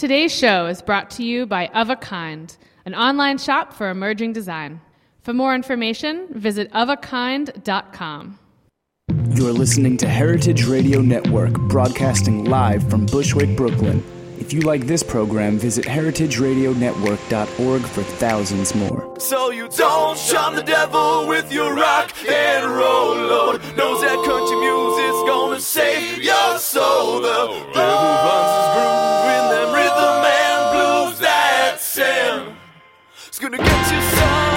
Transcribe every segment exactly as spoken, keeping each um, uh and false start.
Today's show is brought to you by Of a Kind, an online shop for emerging design. For more information, visit of a kind dot com. You're listening to Heritage Radio Network, broadcasting live from Bushwick, Brooklyn. If you like this program, visit heritage radio network dot org for thousands more. So you don't shun the devil with your rock and roll, Lord. Knows that country music's gonna save your soul. The devil runs his groove in them rhythm and blues that sound. It's gonna get you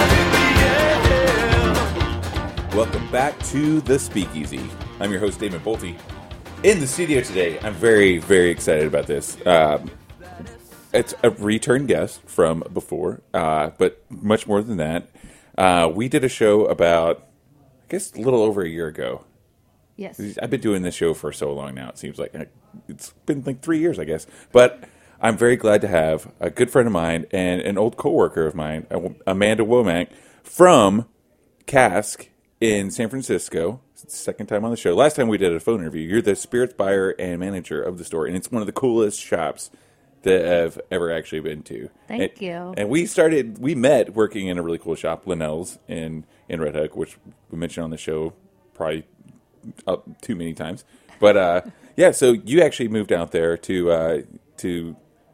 sun in the air. Welcome back to The Speakeasy. I'm your host, Damon Bolte. In the studio today, I'm very, very excited about this. Um, it's a return guest from before, uh, but much more than that. Uh, we did a show about, I guess, a little over a year ago. Yes. I've been doing this show for so long now, it seems like. It's been like three years, I guess. But I'm very glad to have a good friend of mine and an old coworker of mine, Amanda Womack, from Cask in San Francisco. Second time on the show. Last time we did a phone interview. You're the spirits buyer and manager of the store, and it's one of the coolest shops that I've ever actually been to. Thank and, you. And we started, we met working in a really cool shop, Linnell's in, in Red Hook, which we mentioned on the show probably uh, too many times. But uh, yeah, so you actually moved out there to uh, to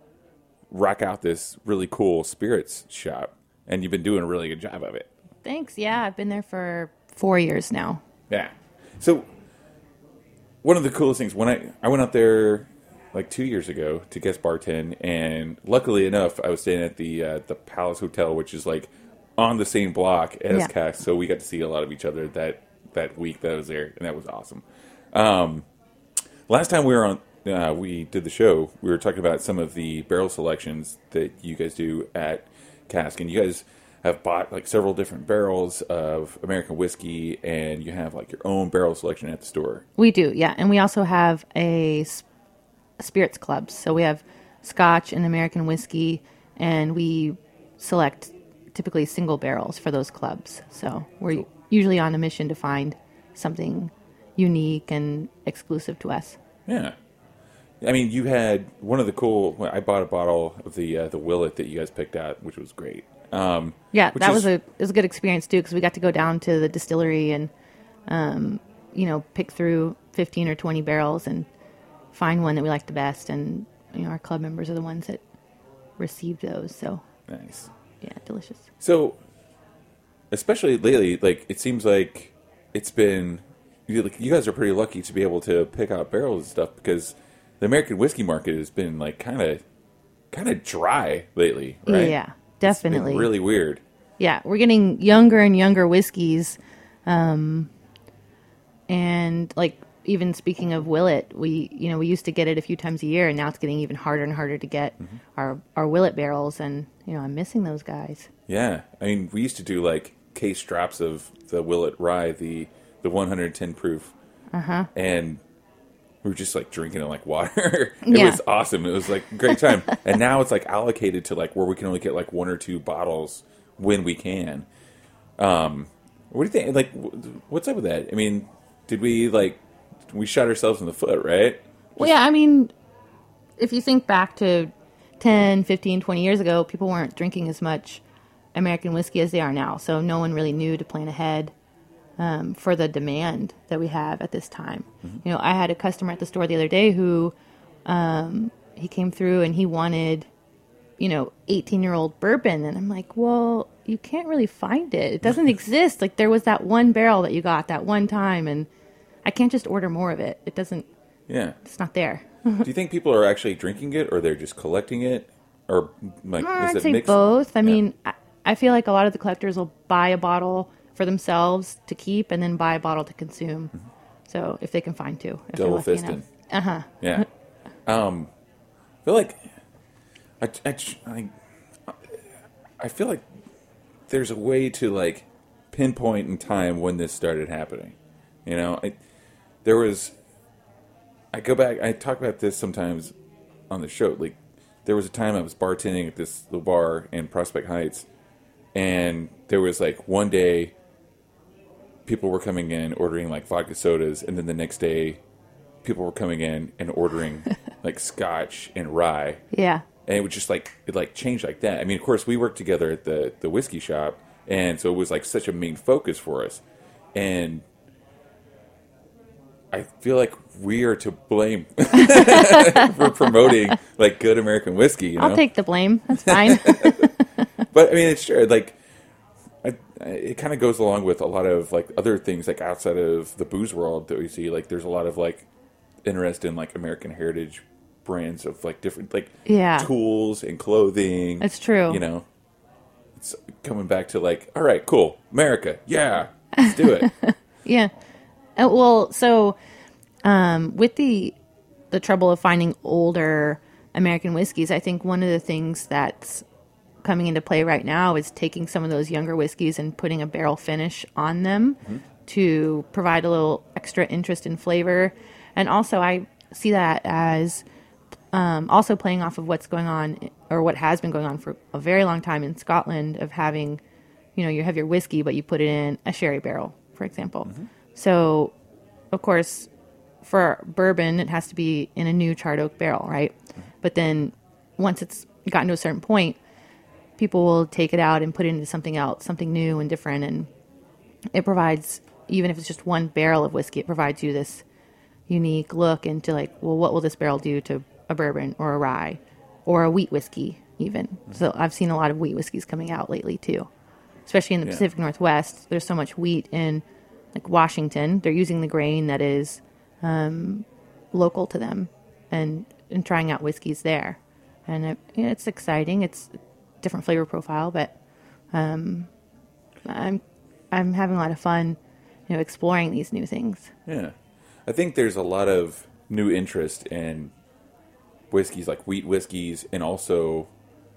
rock out this really cool spirits shop, and you've been doing a really good job of it. Thanks. Yeah, I've been there for four years now. Yeah. So one of the coolest things, when I, I went out there like two years ago to guest bartend, and luckily enough, I was staying at the uh, the Palace Hotel, which is like on the same block as Yeah. Cask, so we got to see a lot of each other that, that week that I was there, and that was awesome. Um, last time we were on, uh, we did the show, we were talking about some of the barrel selections that you guys do at Cask, and you guys have bought like several different barrels of American whiskey, and you have like your own barrel selection at the store. We do, yeah. And we also have a s- spirits club. So we have Scotch and American whiskey, and we select typically single barrels for those clubs. So we're Cool. usually on a mission to find something unique and exclusive to us. Yeah. I mean, you had one of the cool, I bought a bottle of the uh, the Willet that you guys picked out, which was great. Um, Yeah, which that is- was a it was a good experience too, because we got to go down to the distillery and um, you know, pick through fifteen or twenty barrels and find one that we liked the best, and you know, our club members are the ones that received those. So Nice. yeah, delicious. So, especially lately, like it seems like it's been you, like, you guys are pretty lucky to be able to pick out barrels and stuff, because the American whiskey market has been like kind of kind of dry lately, right? Yeah, definitely. It's been really weird. Yeah, we're getting younger and younger whiskeys, um, and like even speaking of Willet, we you know we used to get it a few times a year, and now it's getting even harder and harder to get Mm-hmm. our our Willet barrels, and you know I'm missing those guys. Yeah, I mean, we used to do like case drops of the Willet Rye, the the one hundred ten proof, uh-huh. and we were just like drinking it like water. It Yeah. was awesome. It was like a great time. And now it's like allocated to like where we can only get like one or two bottles when we can. Um, what do you think? Like, wh- what's up with that? I mean, did we like we shot ourselves in the foot, right? Well, yeah, I mean, if you think back to ten, fifteen, twenty years ago, people weren't drinking as much American whiskey as they are now. So no one really knew to plan ahead um, for the demand that we have at this time. Mm-hmm. You know, I had a customer at the store the other day who um, he came through and he wanted, you know, eighteen-year-old bourbon. And I'm like, well, you can't really find it. It doesn't exist. Like, there was that one barrel that you got that one time, and I can't just order more of it. It doesn't, Yeah. it's not there. Do you think people are actually drinking it, or they're just collecting it, or like Uh, is I'd it say mixed? both. I Yeah. mean, I, I feel like a lot of the collectors will buy a bottle for themselves to keep and then buy a bottle to consume. Mm-hmm. So if they can find two. If Double they're lucky fisting. enough. Uh-huh. Yeah. Um, I feel like I, I, I, I feel like there's a way to like pinpoint in time when this started happening. You know, I, there was. I go back. I talk about this sometimes on the show. Like, there was a time I was bartending at this little bar in Prospect Heights, and there was like one day people were coming in ordering like vodka sodas, and then the next day people were coming in and ordering like scotch and rye. Yeah. And it would just like it like changed like that. I mean, of course, we worked together at the the whiskey shop, and so it was like such a main focus for us. And I feel like we are to blame for promoting like good American whiskey. You know? I'll take the blame. That's fine. But I mean, it's true. Like, I, I, it kind of goes along with a lot of like other things like outside of the booze world that we see. Like, there's a lot of like interest in like American heritage brands of like different like Yeah. tools and clothing. It's true. You know, it's coming back to like, all right, cool, America, yeah, let's do it. Yeah. Uh, well, so um, with the the trouble of finding older American whiskeys, I think one of the things that's coming into play right now is taking some of those younger whiskeys and putting a barrel finish on them mm-hmm. to provide a little extra interest in flavor. And also, I see that as um, also playing off of what's going on, or what has been going on for a very long time in Scotland, of having, you know, you have your whiskey, but you put it in a sherry barrel, for example. Mm-hmm. So, of course, for bourbon, it has to be in a new charred oak barrel, right? Mm-hmm. But then once it's gotten to a certain point, people will take it out and put it into something else, something new and different. And it provides, even if it's just one barrel of whiskey, it provides you this unique look into like, well, what will this barrel do to a bourbon or a rye or a wheat whiskey even? Mm-hmm. So I've seen a lot of wheat whiskeys coming out lately too, especially in the yeah. Pacific Northwest. There's so much wheat in like Washington. They're using the grain that is um, local to them and, and trying out whiskeys there. And it, you know, it's exciting. It's a different flavor profile, but um, I'm I'm having a lot of fun, you know, exploring these new things. Yeah. I think there's a lot of new interest in whiskeys, like wheat whiskeys, and also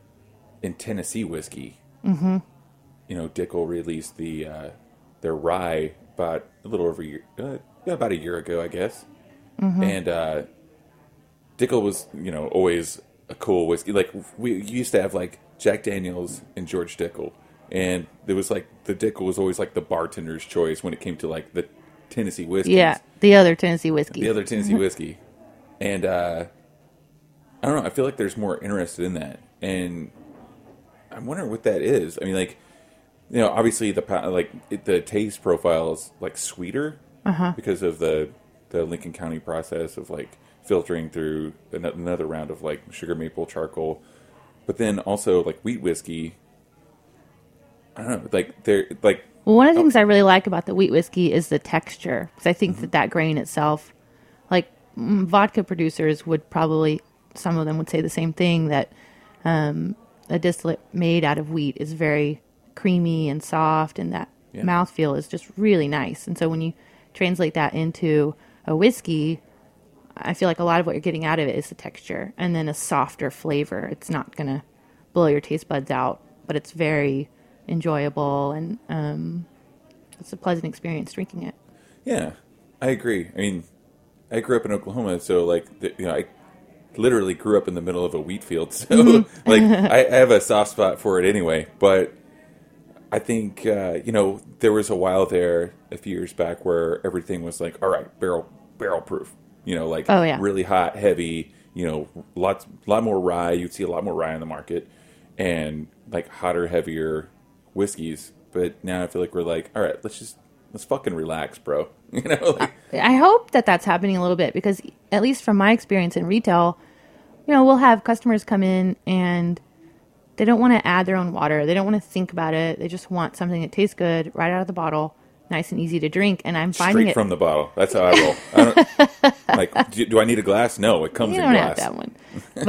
in Tennessee whiskey. Mm-hmm. You know, Dickel released the uh, their rye about a little over a year, uh, about a year ago, I guess. Mm-hmm. And uh, Dickel was, you know, always a cool whiskey. Like, we used to have, like, Jack Daniels and George Dickel. And there was, like, the Dickel was always, like, the bartender's choice when it came to, like, the Tennessee whiskey. Yeah, the other Tennessee whiskey. The other Tennessee whiskey. And, uh, I don't know, I feel like there's more interested in that. And I'm wondering what that is. I mean, like, you know, obviously the like it, the taste profile is, like, sweeter uh-huh. because of the, the Lincoln County process of, like, filtering through another round of, like, sugar maple charcoal. But then also, like, wheat whiskey, I don't know, like, they're, like... Well, one of the oh. things I really like about the wheat whiskey is the texture. Because I think mm-hmm. that that grain itself, like, mm, vodka producers would probably, some of them would say the same thing, that um, a distillate made out of wheat is very creamy and soft, and that yeah. mouthfeel is just really nice. And so when you translate that into a whiskey, I feel like a lot of what you're getting out of it is the texture and then a softer flavor. It's not going to blow your taste buds out, but it's very enjoyable, and um, it's a pleasant experience drinking it. Yeah, I agree. I mean, I grew up in Oklahoma, so, like, the, you know, I literally grew up in the middle of a wheat field, so, mm-hmm. like, I, I have a soft spot for it anyway, but I think, uh, you know, there was a while there a few years back where everything was like, all right, barrel barrel proof. You know, like oh, yeah. really hot, heavy, you know, lots, a lot more rye. You'd see a lot more rye in the market, and like hotter, heavier whiskeys. But now I feel like we're like, all right, let's just, let's fucking relax, bro. You know, like, I hope that that's happening a little bit, because at least from my experience in retail, you know, we'll have customers come in and they don't want to add their own water. They don't want to think about it. They just want something that tastes good right out of the bottle, nice and easy to drink. And I'm finding Straight it from the bottle. That's how I roll. I don't, like, do, do I need a glass? No, it comes you in don't glass. Have that one.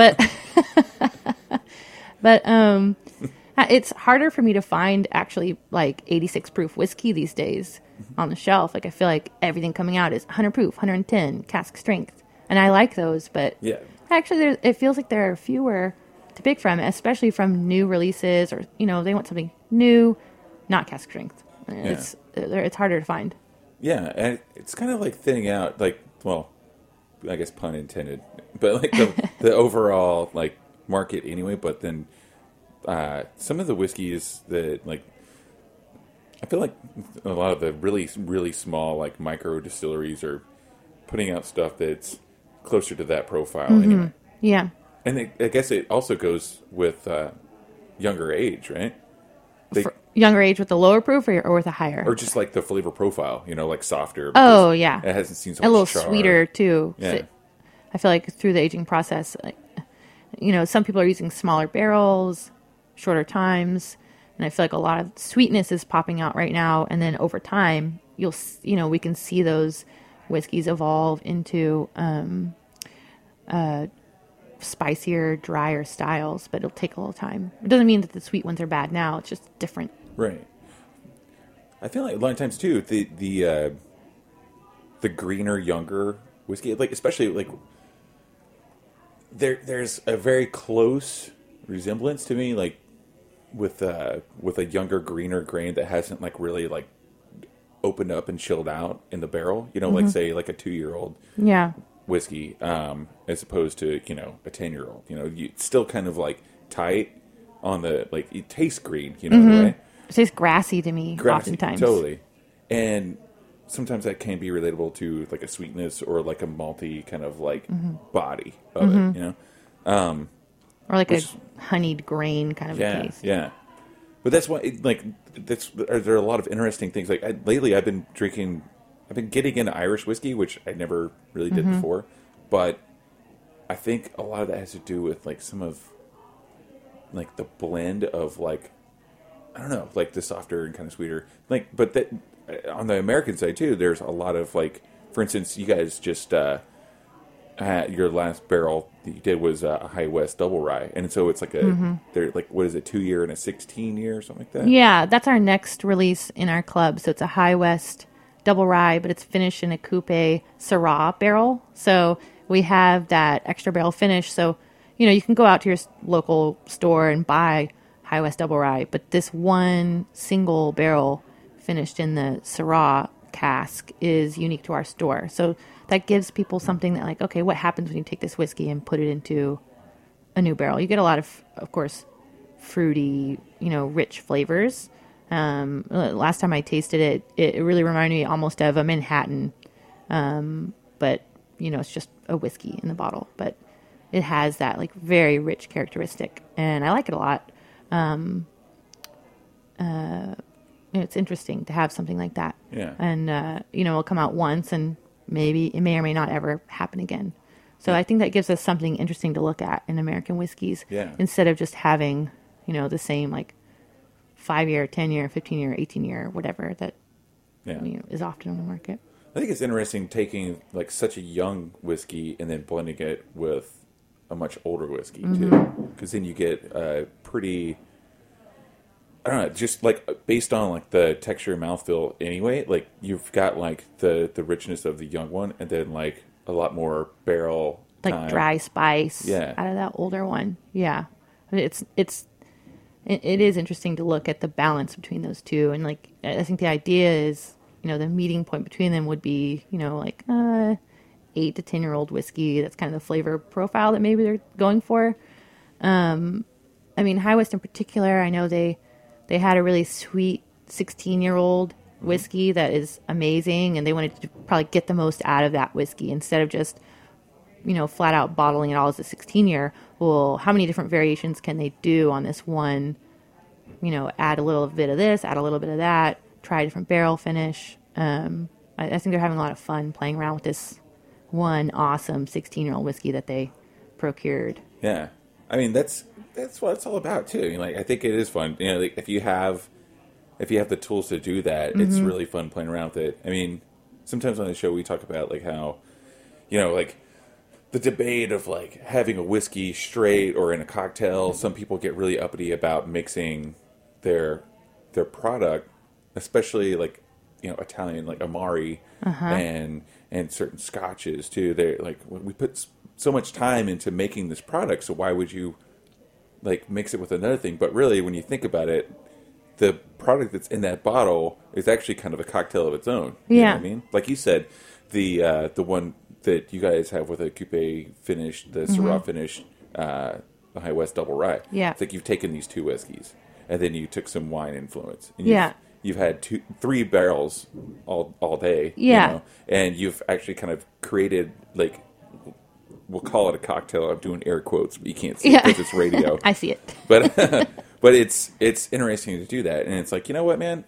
But but um, it's harder for me to find actually like eighty-six proof whiskey these days on the shelf. Like, I feel like everything coming out is one hundred proof, one hundred ten cask strength, and I like those. But yeah, actually, there, it feels like there are fewer to pick from, especially from new releases, or, you know, they want something new, not cask strength. It's yeah. it's harder to find. Yeah, and it's kind of like thinning out, like, well, I guess pun intended, but like the, the overall like market anyway. But then uh, some of the whiskeys that, like, I feel like a lot of the really really small like micro distilleries are putting out stuff that's closer to that profile mm-hmm. anyway. Yeah. And it, I guess it also goes with uh, younger age, right? They, For younger age with the lower proof or, or with a higher? or just like the flavor profile, you know, like softer. Oh, yeah. It hasn't seen so a much little char. sweeter, too. Yeah. So I feel like through the aging process, like, you know, some people are using smaller barrels, shorter times, and I feel like a lot of sweetness is popping out right now. And then over time, you'll, s- you know, we can see those whiskeys evolve into um, uh, spicier, drier styles, but it'll take a little time. It doesn't mean that the sweet ones are bad now. It's just different. Right. I feel like a lot of times too, the the uh, the greener, younger whiskey, like especially like there there's a very close resemblance to me, like with uh with a younger, greener grain that hasn't like really like opened up and chilled out in the barrel. You know, like say like a two year old Yeah. whiskey, um, as opposed to you know a ten year old. You know, you, it's still kind of like tight on the like it tastes green. You know, in a way. It tastes grassy to me, Grassy, oftentimes. totally. And sometimes that can be relatable to like a sweetness or like a malty kind of like body of it, you know? Or like Which- a honeyed grain kind of a Yeah, taste. yeah. But that's why, it, like, that's are there are a lot of interesting things. Like I, lately, I've been drinking, I've been getting into Irish whiskey, which I never really did before. But I think a lot of that has to do with like some of like the blend of like I don't know, like the softer and kind of sweeter. Like, but that on the American side too, there's a lot of like, for instance, you guys just uh, had your last barrel that you did was uh, a High West Double Rye, and so it's like a they're like what is it, two year and a sixteen year or something like that. Yeah, that's our next release in our club. So it's a High West double rye, but it's finished in a coupe Syrah barrel. So we have that extra barrel finish. So, you know, you can go out to your s- local store and buy High West double rye, but this one single barrel finished in the Syrah cask is unique to our store. So that gives people something that like, okay, what happens when you take this whiskey and put it into a new barrel? You get a lot of, of course, fruity, you know, rich flavors. Um, last time I tasted it, it, it really reminded me almost of a Manhattan, um, but you know, it's just a whiskey in the bottle, but it has that like very rich characteristic, and I like it a lot. Um, uh, it's interesting to have something like that. Yeah. And, uh, you know, it'll come out once and maybe it may or may not ever happen again. So I think that gives us something interesting to look at in American whiskeys. Yeah. Instead of just having, you know, the same like five year, ten year, fifteen year, eighteen year, whatever that Yeah. you know, is often on the market. I think it's interesting taking like such a young whiskey and then blending it with a much older whiskey too, because then you get a pretty, I don't know, just like based on like the texture and mouthfeel anyway, like you've got like the the richness of the young one and then like a lot more barrel Like time. dry spice Yeah. out of that older one. Yeah. It's, it's, it, it is interesting to look at the balance between those two. And like, I think the idea is, you know, the meeting point between them would be, you know, like, uh, eight to ten year old whiskey. That's kind of the flavor profile that maybe they're going for. Um, I mean, High West in particular, I know they, they had a really sweet sixteen year old whiskey that is amazing, and they wanted to probably get the most out of that whiskey instead of just, you know, flat out bottling it all as a sixteen year. Well, how many different variations can they do on this one? You know, add a little bit of this, add a little bit of that, try a different barrel finish. Um, I, I think they're having a lot of fun playing around with this one awesome sixteen year old whiskey that they procured. Yeah, I mean that's that's what it's all about too. I mean, like I think it is fun. You know, like, if you have if you have the tools to do that, Mm-hmm. it's really fun playing around with it. I mean, sometimes on the show we talk about like how, you know, like the debate of like having a whiskey straight or in a cocktail. Some people get really uppity about mixing their their product, especially like you know Italian like Amari and and certain scotches too. They like we put s- so much time into making this product, so why would you like mix it with another thing? But really, when you think about it, the product that's in that bottle is actually kind of a cocktail of its own. You know Yeah. what I mean? Like you said, the uh, the one that you guys have with a coupe finish, the Syrah finish, uh, the High West Double Rye. Yeah. It's like you've taken these two whiskeys, and then you took some wine influence. And Yeah. You've, you've had two, three barrels all all day. Yeah. You know, and you've actually kind of created like we'll call it a cocktail. I'm doing air quotes, but you can't see Yeah. it because it's radio. I see it. But but it's it's interesting to do that, and it's like, you know what, man.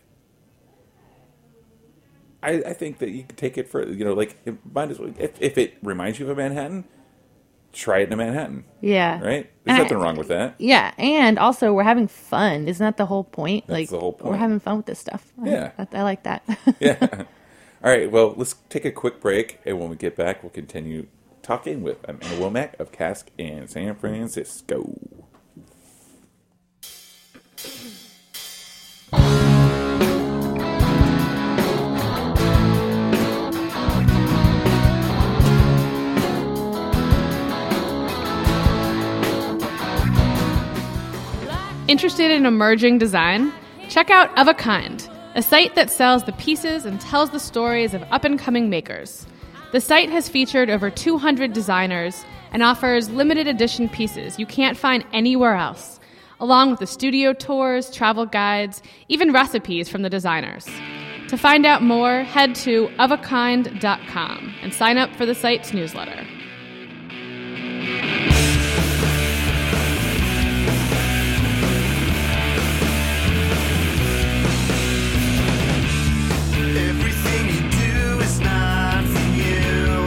I, I think that you can take it for, you know, like, it might as well, if, if it reminds you of a Manhattan, try it in a Manhattan. Yeah. Right? And There's I- nothing wrong with that. Yeah, and also we're having fun. Isn't that the whole point? That's like the whole point. We're having fun with this stuff. I- Yeah. I, I like that. Yeah. All right, well, let's take a quick break, and when we get back, we'll continue talking with Amanda Womack of Cask in San Francisco. Interested in emerging design? Check out Of a Kind, a site that sells the pieces and tells the stories of up-and-coming makers. The site has featured over two hundred designers and offers limited edition pieces you can't find anywhere else, along with the studio tours, travel guides, even recipes from the designers. To find out more, head to of a kind dot com and sign up for the site's newsletter. Everything you do is not for you.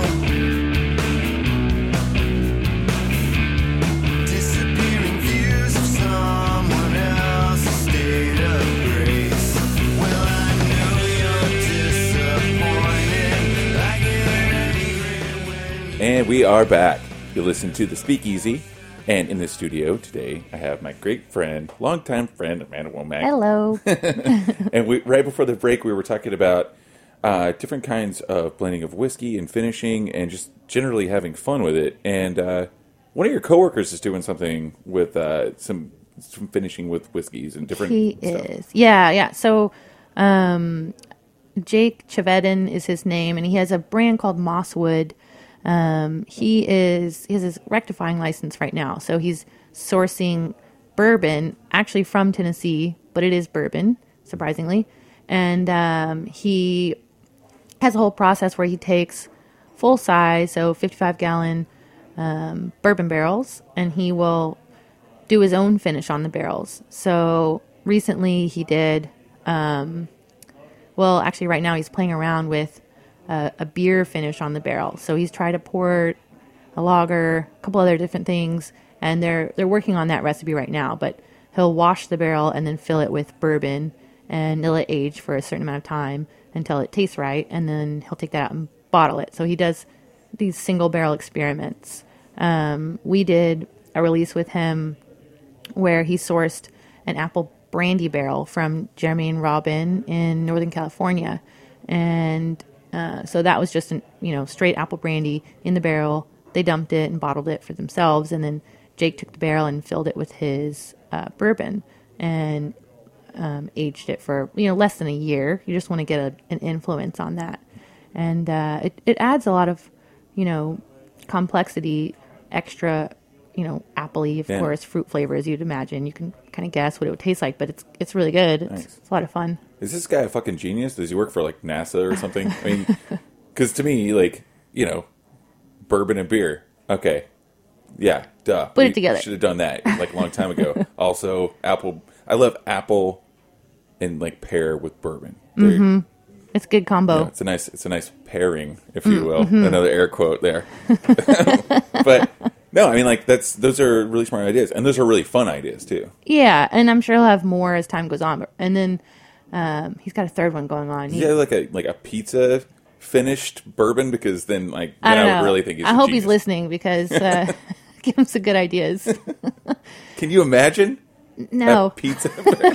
Disappearing views of someone else's state of grace. Well, I know you're disappointed. I get angry when And we are back. You listen to The Speakeasy, and in the studio today, I have my great friend, longtime friend, Amanda Womack. Hello. And we, right before the break, we were talking about uh, different kinds of blending of whiskey and finishing, and just generally having fun with it. And uh, one of your coworkers is doing something with uh, some some finishing with whiskeys and different. He stuff. is. Yeah, yeah. So um, Jake Chevedden is his name, and he has a brand called Mosswood. Um, he is he has his rectifying license right now, so he's sourcing bourbon actually from Tennessee, but it is bourbon, surprisingly. And um, he has a whole process where he takes full size, so fifty-five gallon um, bourbon barrels, and he will do his own finish on the barrels. So recently he did, um, well, actually right now he's playing around with uh, a beer finish on the barrel. So he's tried a port, a lager, a couple other different things, and they're they're working on that recipe right now. But he'll wash the barrel and then fill it with bourbon and let it age for a certain amount of time until it tastes right, and then he'll take that out and bottle it. So he does these single barrel experiments. Um, we did a release with him where he sourced an apple brandy barrel from Jeremy and Robin in Northern California. And uh, so that was just, an, you know, straight apple brandy in the barrel. They dumped it and bottled it for themselves. And then Jake took the barrel and filled it with his uh, bourbon and um, aged it for, you know, less than a year. You just want to get a, an influence on that. And uh, it, it adds a lot of, you know, complexity, extra, you know, appley, of Yeah. course, fruit flavor, as you'd imagine. You can kind of guess what it would taste like, but it's it's really good. It's, Nice. it's a lot of fun. Is this guy a fucking genius? Does he work for like NASA or something? I mean, because to me, like, you know, bourbon and beer. Okay, yeah, duh. Put it together. Should have done that like a long time ago. Also, apple. I love apple and like pear with bourbon. Mm-hmm. It's a good combo. Yeah, it's a nice, it's a nice pairing, if you will. Another air quote there. But no, I mean, like that's those are really smart ideas, and those are really fun ideas too. Yeah, and I'm sure he'll have more as time goes on. And then um, he's got a third one going on. He- Yeah, like a like a pizza finished bourbon, because then like I then don't I would know. really think he's. I a hope genius. he's listening because uh, give him some good ideas. Can you imagine? No. A pizza.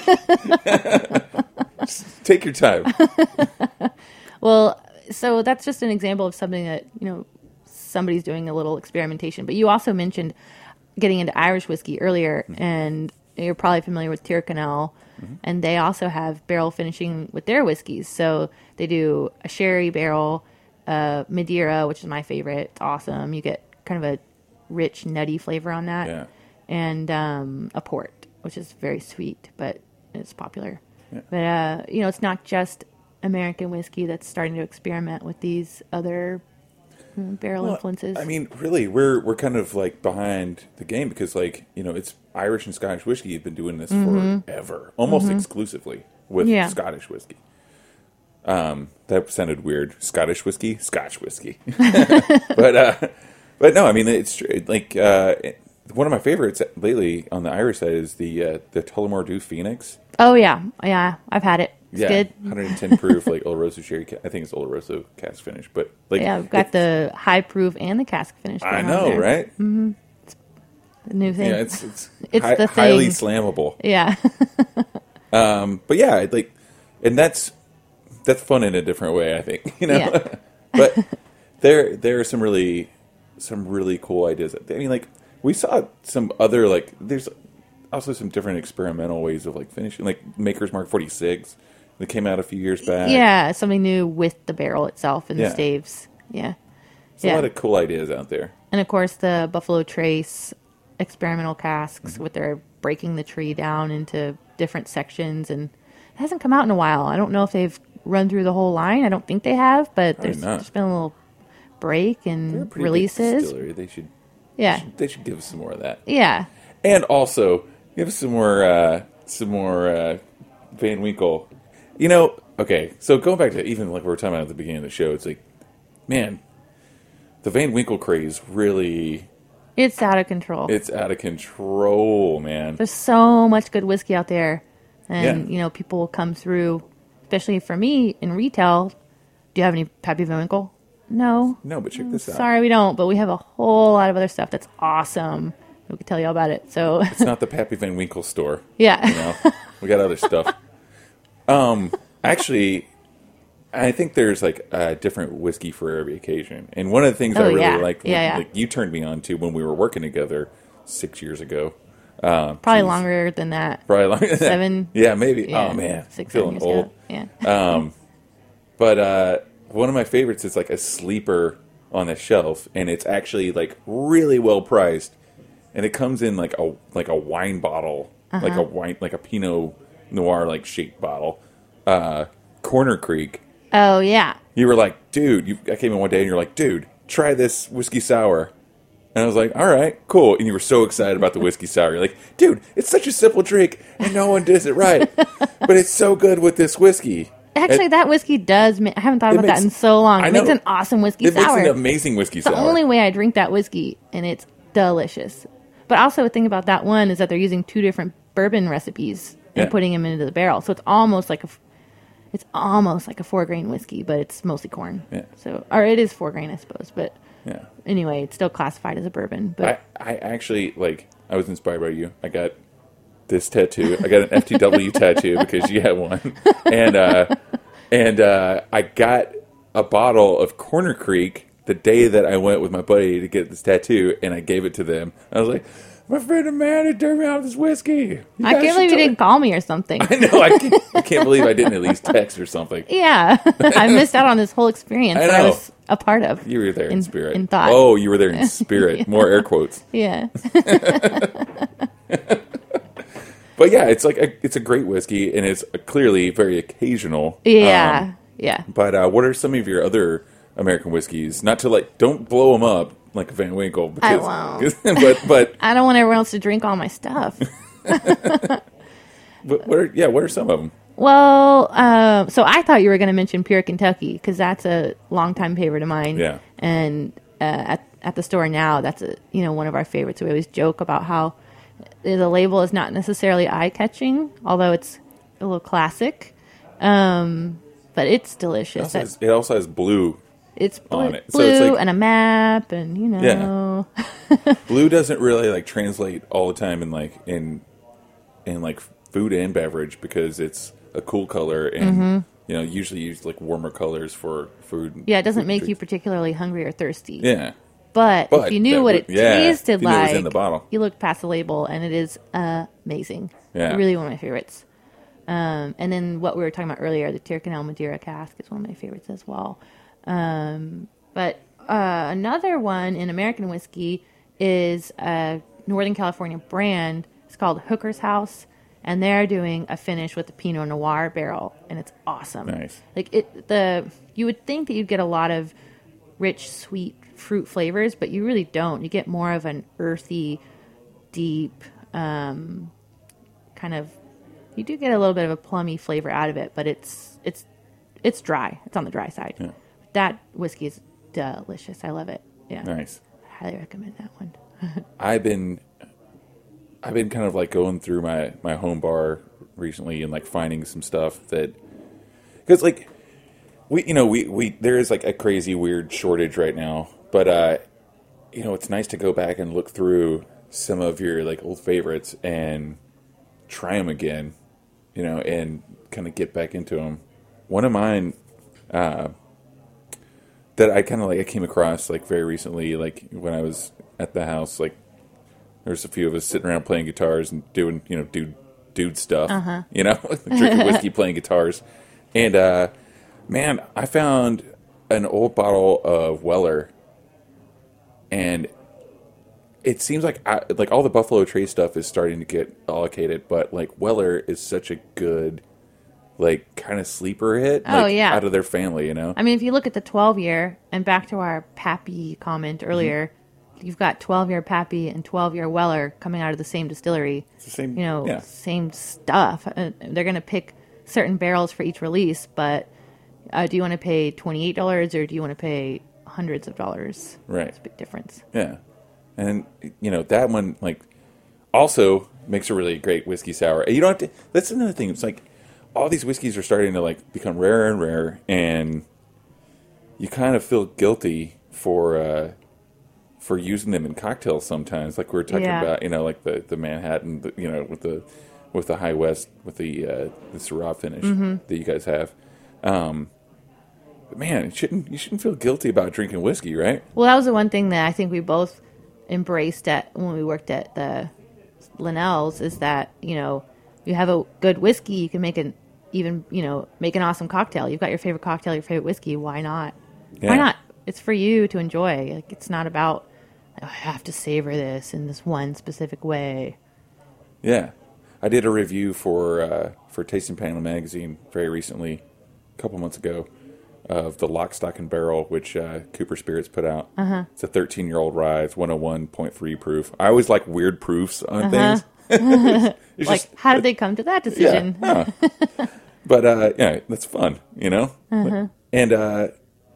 Just take your time. Well, so that's just an example of something that, you know, somebody's doing a little experimentation. But you also mentioned getting into Irish whiskey earlier, Mm-hmm. and you're probably familiar with Tyrconnell, Mm-hmm. and they also have barrel finishing with their whiskeys. So they do a sherry barrel, uh, Madeira, which is my favorite. It's awesome. You get kind of a rich, nutty flavor on that. Yeah. And um, a port, which is very sweet, but it's popular. But, uh, you know, it's not just American whiskey that's starting to experiment with these other barrel Well, influences. I mean, really, we're we're kind of like behind the game because, like, you know, it's Irish and Scottish whiskey have been doing this Mm-hmm. forever, almost mm-hmm. exclusively with Yeah. Scottish whiskey. Um, that sounded weird. Scottish whiskey, Scotch whiskey, but uh, but no, I mean, it's true. Like uh, one of my favorites lately on the Irish side is the uh, the Tullamore Dew Phoenix. Oh yeah, yeah, I've had it. It's yeah, good. one hundred ten proof, like Oloroso sherry. Ca- I think it's Oloroso cask finish, but like Yeah, we've got it, the high proof and the cask finish. I going on know, there. right? Mm-hmm. It's the new thing. Yeah, it's it's, It's hi- the highly thing. slammable. Yeah. Um, but yeah, like, and that's that's fun in a different way, I think. You know, Yeah. but there there are some really some really cool ideas. I mean, like we saw some other like there's also some different experimental ways of like finishing, like Maker's Mark forty-six that came out a few years back. Yeah, something new with the barrel itself and Yeah. the staves. Yeah. There's a lot of cool ideas out there. And of course, the Buffalo Trace experimental casks Mm-hmm. with their breaking the tree down into different sections. And it hasn't come out in a while. I don't know if they've run through the whole line. I don't think they have, but Probably there's, not. there's been a little break They're a and pretty big releases. distillery. They should Yeah. they should give us some more of that. Yeah. And also, give us some more, uh, some more uh, Van Winkle. You know, okay, so going back to even like we were talking about at the beginning of the show, it's like, man, the Van Winkle craze really, It's out of control. it's out of control, man. There's so much good whiskey out there. And, Yeah. you know, people will come through, especially for me in retail. Do you have any Pappy Van Winkle? No. No, but check this out. Sorry, we don't. But we have a whole lot of other stuff that's awesome. We can tell you all about it. So, It's not the Pappy Van Winkle store. yeah. You know, we got other stuff. Um, actually, I think there's like a different whiskey for every occasion. And one of the things I Oh, really yeah. liked, Yeah, yeah. like you turned me on to when we were working together six years ago. Uh, Probably geez. longer than that. Probably longer than that. Seven. Yeah, maybe. Yeah, Oh man, six, feeling seven years old. ago. Yeah. But uh, one of my favorites is like a sleeper on the shelf, and it's actually like really well priced, and it comes in like a like a wine bottle, Uh-huh. like a wine like a Pinot Noir like shaped bottle. Uh, Corner Creek. Oh, yeah. You were like, dude. You, I came in one day, and you're like, dude, try this whiskey sour. And I was like, all right, cool. And you were so excited about the whiskey sour. You're like, dude, it's such a simple drink, and no one does it right. But it's so good with this whiskey. Actually, And that whiskey does. Ma- I haven't thought it about makes- that in so long. I It makes know. an awesome whiskey It sour. makes an amazing whiskey It's the sour. only way I drink that whiskey, and it's delicious. But also, the thing about that one is that they're using two different bourbon recipes and Yeah. putting them into the barrel, so it's almost like a, f- it's almost like a four grain whiskey, but it's mostly corn. Yeah. So, or it is four grain, I suppose. But Yeah. anyway, it's still classified as a bourbon. But I, I actually, like, I was inspired by you. I got this tattoo. I got an F T W tattoo because you had one. And, uh, and uh, I got a bottle of Corner Creek the day that I went with my buddy to get this tattoo, and I gave it to them. I was like, my friend Amanda turned me on this whiskey. You I guys can't should believe you try-" didn't call me or something. I know. I can't, I can't believe I didn't at least text or something. Yeah, I missed out on this whole experience I that I know. was a part of. You were there in, In- spirit. in thought. Oh, you were there in spirit. More air quotes. Yeah. But yeah, it's like a, it's a great whiskey, and it's clearly very occasional. Yeah. Um, yeah. but uh, what are some of your other American whiskeys? Not to like, don't blow them up like Van Winkle. Because, won't. but but I don't want everyone else to drink all my stuff. but what are yeah? What are some of them? Well, uh, so I thought you were going to mention Pure Kentucky because that's a longtime favorite of mine. Yeah. And uh, at at the store now, that's a you know one of our favorites. We always joke about how the label is not necessarily eye catching, although it's a little classic. Um, but it's It delicious. also has, it also has blue. It's blue, on it. So blue it's like- and a map, and you know, Blue doesn't really like translate all the time in like in in like food and beverage because it's a cool color and you know usually use like warmer colors for food. Mm-hmm. yeah, it doesn't food make and you drinks. particularly hungry or thirsty. Yeah. But, But if you knew that what would- it yeah, tasted if you knew it like, was in the bottle. you look past the label, and it is amazing. Yeah. Really one of my favorites. Um, and then what we were talking about earlier, the Tyrconnell Madeira cask is one of my favorites as well. Um, but uh, another one in American whiskey is a Northern California brand. It's called Hooker's House, and they're doing a finish with the Pinot Noir barrel, and it's awesome. Nice. Like it, the you would think that you'd get a lot of rich, sweet fruit flavors, but you really don't. You get more of an earthy, deep, um, kind of, you do get a little bit of a plummy flavor out of it, but it's, it's, it's dry. It's on the dry side. Yeah. That whiskey is delicious. I love it. Yeah. Nice. I highly recommend that one. I've been, I've been kind of like going through my, my home bar recently and like finding some stuff that, because like we, you know, we, we, there is like a crazy weird shortage right now, but, uh, you know, it's nice to go back and look through some of your like old favorites and try them again, you know, and kind of get back into them. One of mine, uh, that I kind of like, I came across like very recently, like when I was at the house, like there's a few of us sitting around playing guitars and doing, you know, dude, dude stuff, uh-huh. you know, drinking whiskey, playing guitars. And, uh, man, I found an old bottle of Weller, and it seems like I, like all the Buffalo Trace stuff is starting to get allocated, but like Weller is such a good, like kind of sleeper hit. Oh, like, yeah. out of their family, you know? I mean, if you look at the twelve year, and back to our Pappy comment earlier, mm-hmm. you've got twelve year Pappy and twelve year Weller coming out of the same distillery. It's the same, you know, yeah. same stuff. Uh, they're going to pick certain barrels for each release, but uh, do you want to pay twenty-eight dollars or do you want to pay hundreds of dollars? Right. It's a big difference. Yeah. And, you know, that one, like, also makes a really great whiskey sour. And you don't have to, that's another thing. It's like, all these whiskeys are starting to, like, become rarer and rarer, and you kind of feel guilty for, uh, for using them in cocktails sometimes. Like we were talking Yeah. about, you know, like the, the Manhattan, the, you know, with the, with the High West, with the, uh, the Syrah finish Mm-hmm. that you guys have. Um, but man, you shouldn't, you shouldn't feel guilty about drinking whiskey, right? Well, that was the one thing that I think we both embraced at when we worked at the Linnell's, is that, you know, you have a good whiskey, you can make an even, you know, make an awesome cocktail. You've got your favorite cocktail, your favorite whiskey. Why not? Yeah. Why not? It's for you to enjoy. Like, it's not about, oh, I have to savor this in this one specific way. Yeah. I did a review for uh, for Tasting Panel magazine very recently, a couple months ago, of the Lock, Stock, and Barrel, which uh, Cooper Spirits put out. Uh-huh. It's a thirteen-year-old rye. It's one oh one point three proof. I always like weird proofs on Uh-huh. things. it's, it's Like, just, how did they come to that decision? Yeah, huh. But, uh, yeah, that's fun, you know? Uh-huh. And uh,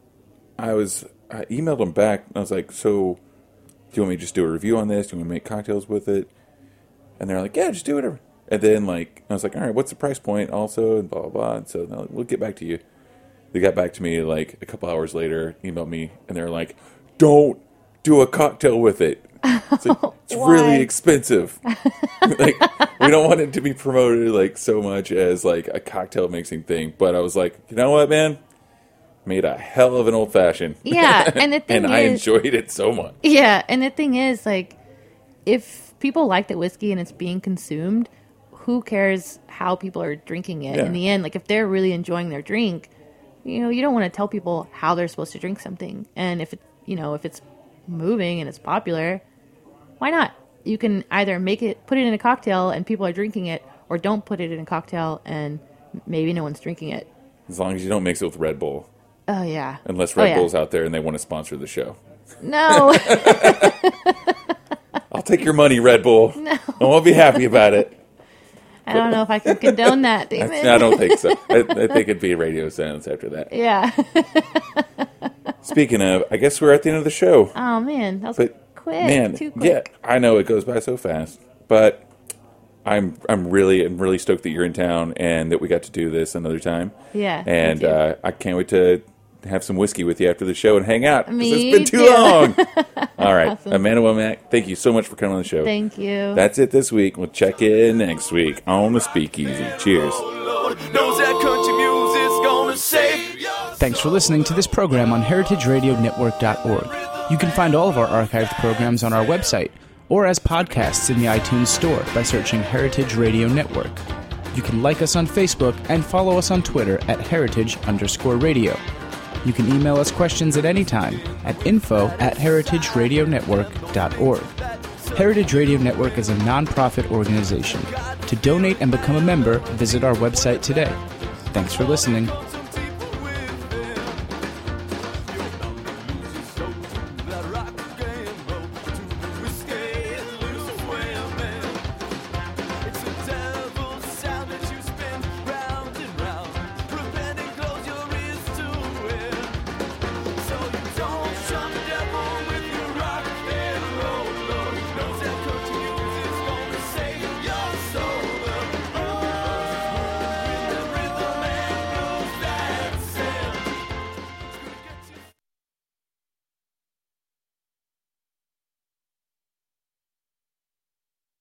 I was, I emailed them back, and I was like, so, do you want me to just do a review on this? Do you want me to make cocktails with it? And they're like, yeah, just do whatever. And then, like, I was like, all right, what's the price point also? And blah, blah, blah. And so, like, we'll get back to you. They got back to me, like, a couple hours later, emailed me, and they're like, don't do a cocktail with it. It's, like, it's really expensive. Like, we don't want it to be promoted, like, so much as, like, a cocktail mixing thing. But I was like, you know what, man? Made a hell of an old-fashioned. Yeah, and the thing and is... I enjoyed it so much. Yeah, and the thing is, like, if people like the whiskey and it's being consumed, who cares how people are drinking it? Yeah. In the end, like, if they're really enjoying their drink, you know, you don't want to tell people how they're supposed to drink something. And if it, you know, if it's moving and it's popular, why not? You can either make it, put it in a cocktail and people are drinking it, or don't put it in a cocktail and maybe no one's drinking it. As long as you don't mix it with Red Bull. Oh, yeah. Unless Red oh, yeah. Bull's out there and they want to sponsor the show. No. I'll take your money, Red Bull. No. I won't be happy about it. I don't know if I can condone that, David. I, I don't think so. I, I think it'd be radio silence after that. Yeah. Speaking of, I guess we're at the end of the show. Oh, man. That was But quick. man, Too quick. yeah, I know it goes by so fast. But I'm I'm really I'm really stoked that you're in town and that we got to do this another time. Yeah, me And too. uh, I can't wait to have some whiskey with you after the show and hang out. 'cause Me it's been too too. long. All right. Awesome. Amanda Womack, thank you so much for coming on the show. Thank you. That's it this week. We'll check in next week on the Speakeasy. Cheers. Lord knows that country music's gonna save your Thanks for listening to this program on heritage radio network dot org. You can find all of our archived programs on our website or as podcasts in the iTunes Store by searching Heritage Radio Network. You can like us on Facebook and follow us on Twitter at heritage underscore radio. You can email us questions at any time at info at heritage radio network dot org. Heritage Radio Network is a non-profit organization. To donate and become a member, visit our website today. Thanks for listening.